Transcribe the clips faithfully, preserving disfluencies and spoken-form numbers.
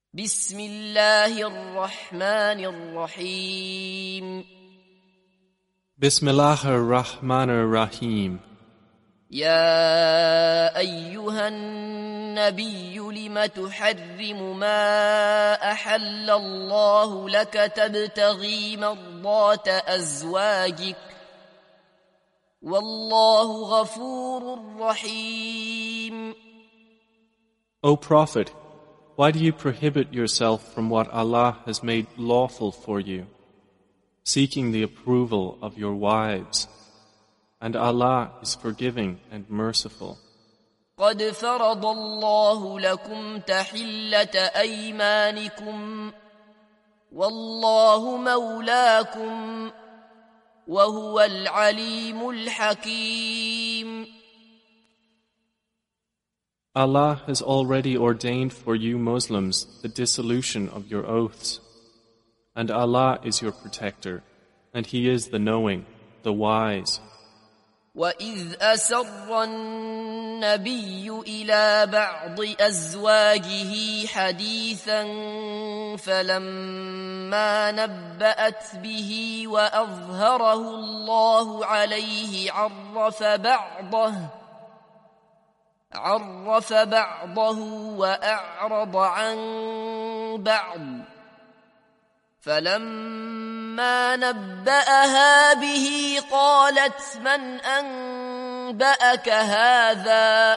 بسم الله الرحمن الرحيم Bismillah ar-Rahman ar-Rahim. يا أيها النبي لم تحرم ما أحل الله لك تبتغي مرضات أزواجك والله غفور رحيم. O Prophet, why do you prohibit yourself from what Allah has made lawful for you, seeking the approval of your wives? And Allah is forgiving and merciful. قد فرض الله لكم تحلة أيمانكم والله مولاكم وهو العليم الحكيم. Allah has already ordained for you Muslims the dissolution of your oaths. And Allah is your protector, and He is the knowing, the wise. وَإِذْ أَسَرَّ النَّبِيُّ إِلَى بَعْضِ أَزْوَاجِهِ حَدِيثًا فَلَمَّا نَبَّأَتْ بِهِ وَأَظْهَرَهُ اللَّهُ عَلَيْهِ عَرَّفَ بَعْضَهُ عَرَّفَ بَعْضَهُ وَأَعْرَضَ عَن بَعْضٍ فَلَمَّا نَبَّأَهَا بِهِ قَالَتْ مَنْ أَنبَأَكَ هَذَا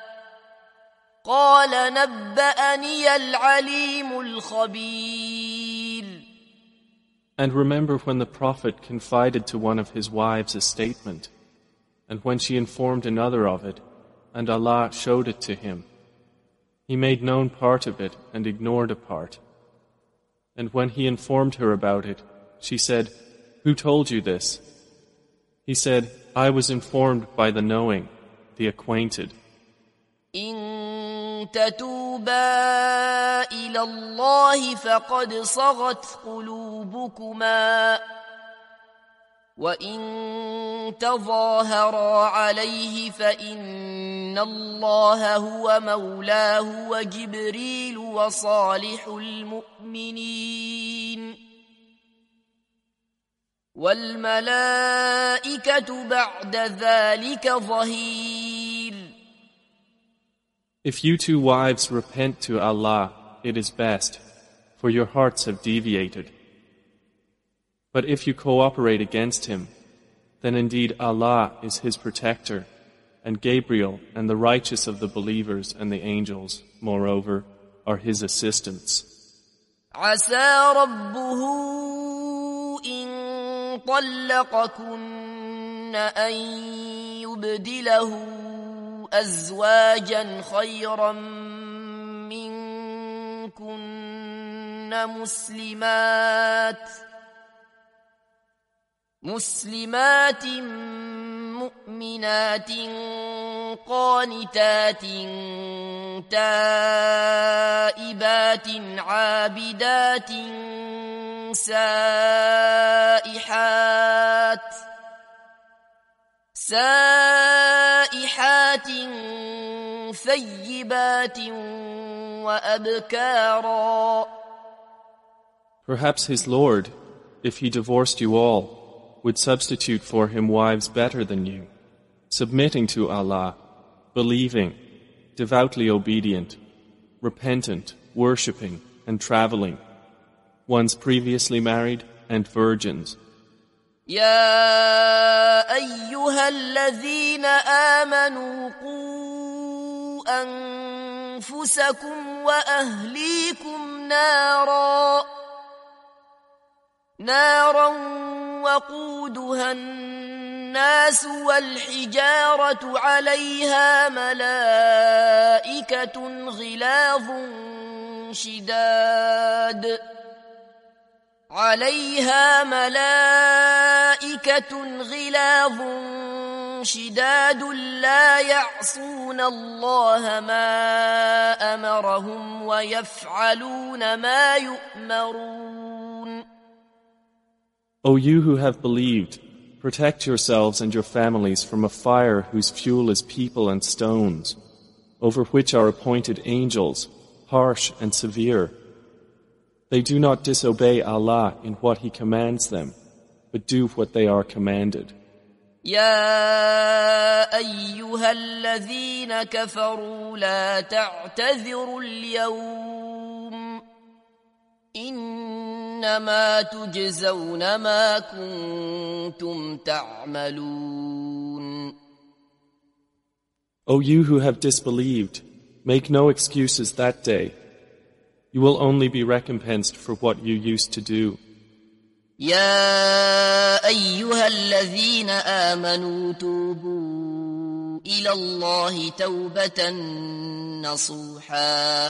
قَالَ نَبَّأَنِيَ الْعَلِيمُ الْخَبِيرُ. And remember when the Prophet confided to one of his wives a statement, and when she informed another of it, and Allah showed it to him. He made known part of it and ignored a part. And when he informed her about it, she said, "Who told you this?" He said, "I was informed by the knowing, the acquainted." إن تتوبا إلى الله فقد صغت قلوبكما وإن تظاهرا عليه فإن الله هو مولاه وجبريل وصالح المؤمنين والملائكة بعد ذلك ظهير. If you two wives repent to Allah, it is best, for your hearts have deviated. But if you cooperate against him, then indeed Allah is his protector, and Gabriel and the righteous of the believers and the angels, moreover, are his assistants. عسى ربه إن طلقكن أن يبدله أزواجا خيرا منكن مسلمات مسلمات مؤمنات قانتات تائبات عابدات سائحات سائحات ثيبات وأبكارا. Perhaps his Lord, if he divorced you all, would substitute for him wives better than you, submitting to Allah, believing, devoutly obedient, repentant, worshipping, and traveling, ones previously married and virgins. يا أيها الذين آمنوا قوا أنفسكم وأهليكم نارا نارا وقودها الناس والحجارة عليها ملائكة غلاظ شداد عليها ملائكة غلاظ شداد لا يعصون الله ما أمرهم ويفعلون ما يؤمرون. O you who have believed, protect yourselves and your families from a fire whose fuel is people and stones, over which are appointed angels, harsh and severe, They do not disobey Allah in what He commands them, but do what they are commanded. يا أيها الذين كفروا لا تعتذروا اليوم إنما تجزون ما كنتم تعملون. O you who have disbelieved, make no excuses that day. You will only be recompensed for what you used to do. يا أيها الذين آمنوا توبوا إلى الله توبة نصوحا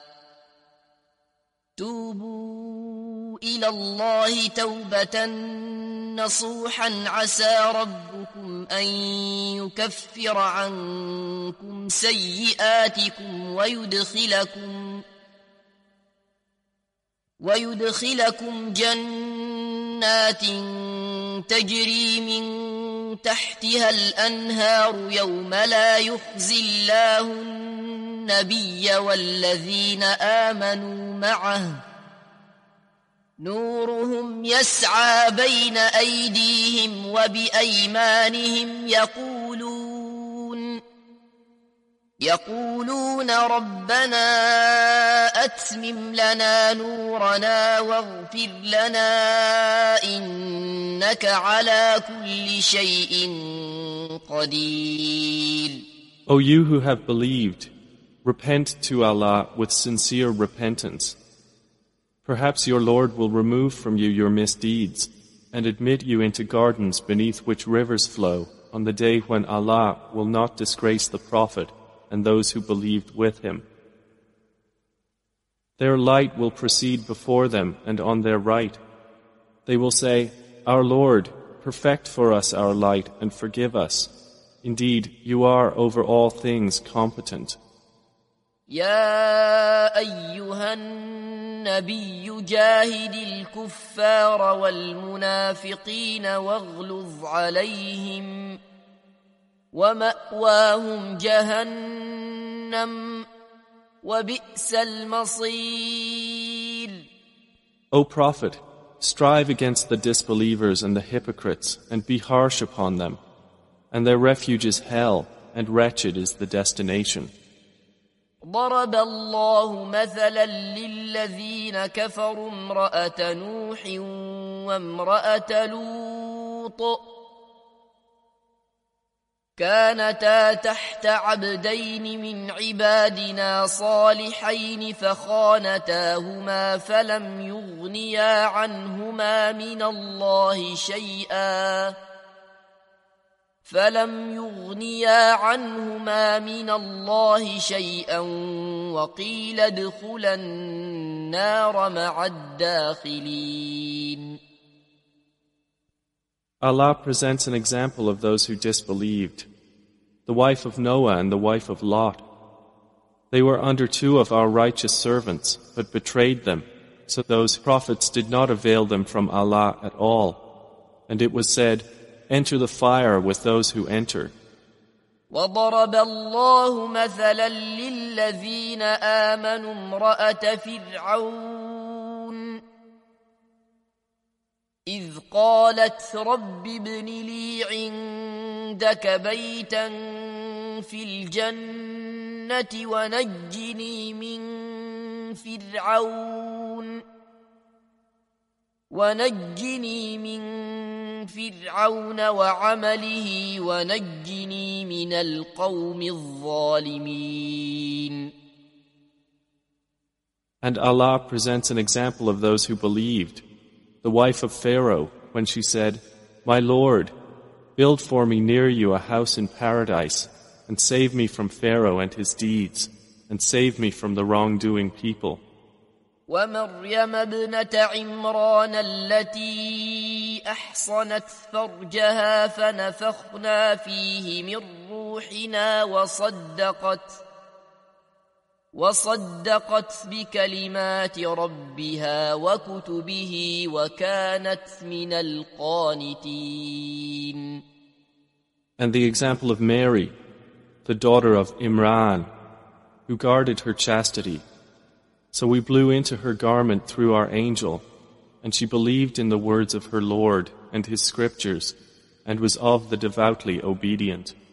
توبوا إلى الله توبة نصوحا عسى ربكم أن يكفر عنكم سيئاتكم ويدخلكم ويدخلكم جنات تجري من تحتها الأنهار يوم لا يخزي الله النبي والذين آمنوا معه نورهم يسعى بين أيديهم وبأيمانهم يقولون يقولون ربنا أتمم لنا نورنا واغفر لنا إنك على كل شيء قدير. O you who have believed, repent to Allah with sincere repentance. Perhaps your Lord will remove from you your misdeeds and admit you into gardens beneath which rivers flow on the day when Allah will not disgrace the Prophet and those who believed with him. Their light will proceed before them and on their right. They will say, Our Lord, perfect for us our light and forgive us. Indeed, you are over all things competent. يا أيها النبي جاهد الكفار والمنافقين واغلظ عليهم ومأواهم جهنم وبئس المصير. O Prophet, strive against the disbelievers and the hypocrites and be harsh upon them, and their refuge is hell, and wretched is the destination. ضرب الله مثلا للذين كفروا امرأة نوح وامرأة لوط كانتا تحت عبدين من عبادنا صالحين فخانتاهما فلم يغنيا عنهما من الله شيئا فلم يغنيا عنهما من الله شيئا وقيل ادخلا النار مع الداخلين. Allah presents an example of those who disbelieved, the wife of Noah and the wife of Lot. They were under two of our righteous servants, but betrayed them, so those prophets did not avail them from Allah at all. And it was said, Enter the fire with those who enter. وضرب الله مثلا للذين آمنوا امرأة فرعون إذ قالت رب ابن لي عندك بيتا في الجنة ونجني من فرعون ونجني من فرعون وعمله ونجني من القوم الظالمين. And Allah presents an example of those who believed, the wife of Pharaoh, when she said, My Lord, build for me near you a house in paradise, and save me from Pharaoh and his deeds, and save me from the wrongdoing people. ومريم ابنة عمران التي أحصنت فرجها فنفخنا فيه من روحنا وصدقت وصدقت بكلمات ربها وكتبه وكانت من القانتين. And the example of Mary, the daughter of Imran, who guarded her chastity, So we blew into her garment through our angel, and she believed in the words of her Lord and his scriptures, and was of the devoutly obedient.